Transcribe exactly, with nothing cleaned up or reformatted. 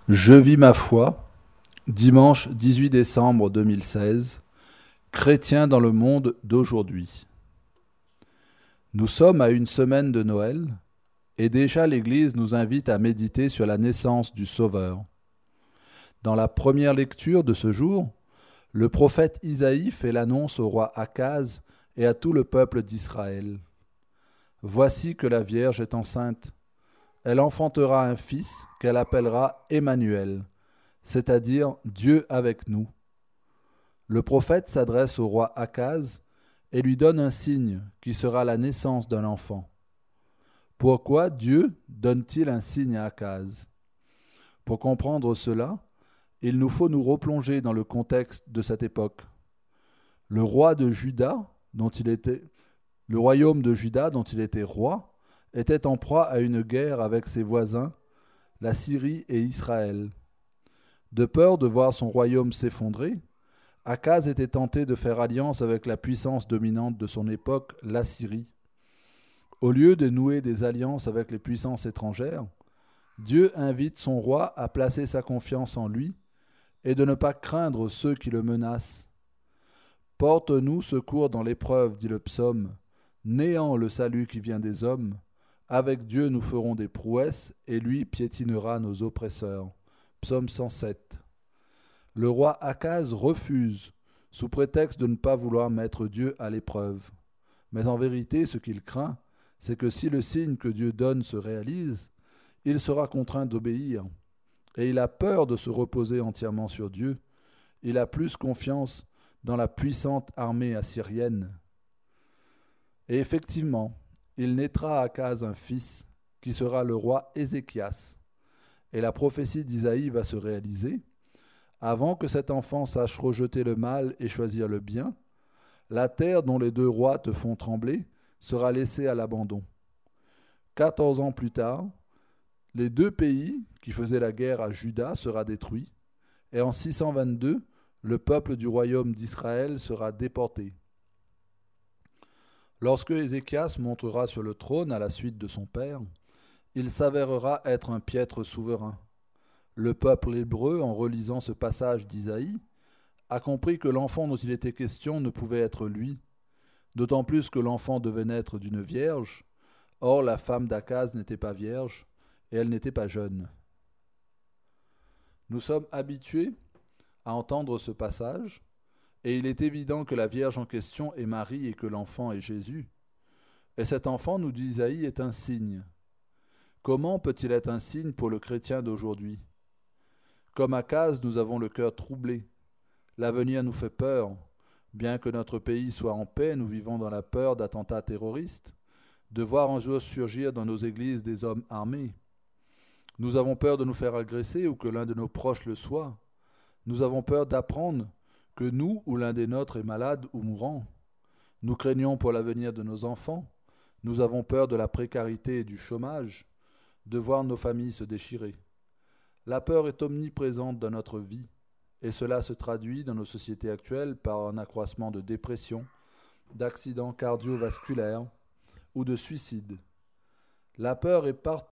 Je vis ma foi, dimanche dix-huit décembre deux mille seize, chrétien dans le monde d'aujourd'hui. Nous sommes à une semaine de Noël et déjà l'Église nous invite à méditer sur la naissance du Sauveur. Dans la première lecture de ce jour, le prophète Isaïe fait l'annonce au roi Akaz et à tout le peuple d'Israël. Voici que la Vierge est enceinte. Elle enfantera un fils qu'elle appellera Emmanuel, c'est-à-dire Dieu avec nous. Le prophète s'adresse au roi Akaz et lui donne un signe qui sera la naissance d'un enfant. Pourquoi Dieu donne-t-il un signe à Akaz? Pour comprendre cela, il nous faut nous replonger dans le contexte de cette époque. Le roi de Juda, dont il était, le royaume de Juda dont il était roi, était en proie à une guerre avec ses voisins, la Syrie et Israël. De peur de voir son royaume s'effondrer, Akaz était tenté de faire alliance avec la puissance dominante de son époque, la Syrie. Au lieu de nouer des alliances avec les puissances étrangères, Dieu invite son roi à placer sa confiance en lui et de ne pas craindre ceux qui le menacent. Porte-nous secours dans l'épreuve, dit le psaume, néant le salut qui vient des hommes. Avec Dieu nous ferons des prouesses et lui piétinera nos oppresseurs. Psaume cent sept. Le roi Akaz refuse, sous prétexte de ne pas vouloir mettre Dieu à l'épreuve. Mais en vérité, ce qu'il craint, c'est que si le signe que Dieu donne se réalise, il sera contraint d'obéir. Et il a peur de se reposer entièrement sur Dieu. Il a plus confiance dans la puissante armée assyrienne. Et effectivement, il naîtra à Akaz un fils, qui sera le roi Ézéchias. Et la prophétie d'Isaïe va se réaliser. Avant que cet enfant sache rejeter le mal et choisir le bien, la terre dont les deux rois te font trembler sera laissée à l'abandon. Quatorze ans plus tard, les deux pays qui faisaient la guerre à Juda sera détruit, et en six cent vingt-deux, le peuple du royaume d'Israël sera déporté. Lorsque Ézéchias montera sur le trône à la suite de son père, il s'avérera être un piètre souverain. Le peuple hébreu, en relisant ce passage d'Isaïe, a compris que l'enfant dont il était question ne pouvait être lui, d'autant plus que l'enfant devait naître d'une vierge. Or, la femme d'Akaz n'était pas vierge, et elle n'était pas jeune. Nous sommes habitués à entendre ce passage, et il est évident que la vierge en question est Marie et que l'enfant est Jésus. Et cet enfant, nous dit Isaïe, est un signe. Comment peut-il être un signe pour le chrétien d'aujourd'hui? Comme Akaz, nous avons le cœur troublé. L'avenir nous fait peur. Bien que notre pays soit en paix, nous vivons dans la peur d'attentats terroristes, de voir un jour surgir dans nos églises des hommes armés. Nous avons peur de nous faire agresser ou que l'un de nos proches le soit. Nous avons peur d'apprendre que nous ou l'un des nôtres est malade ou mourant. Nous craignons pour l'avenir de nos enfants. Nous avons peur de la précarité et du chômage, de voir nos familles se déchirer. La peur est omniprésente dans notre vie, et cela se traduit dans nos sociétés actuelles par un accroissement de dépression, d'accidents cardiovasculaires ou de suicides. La peur est, par-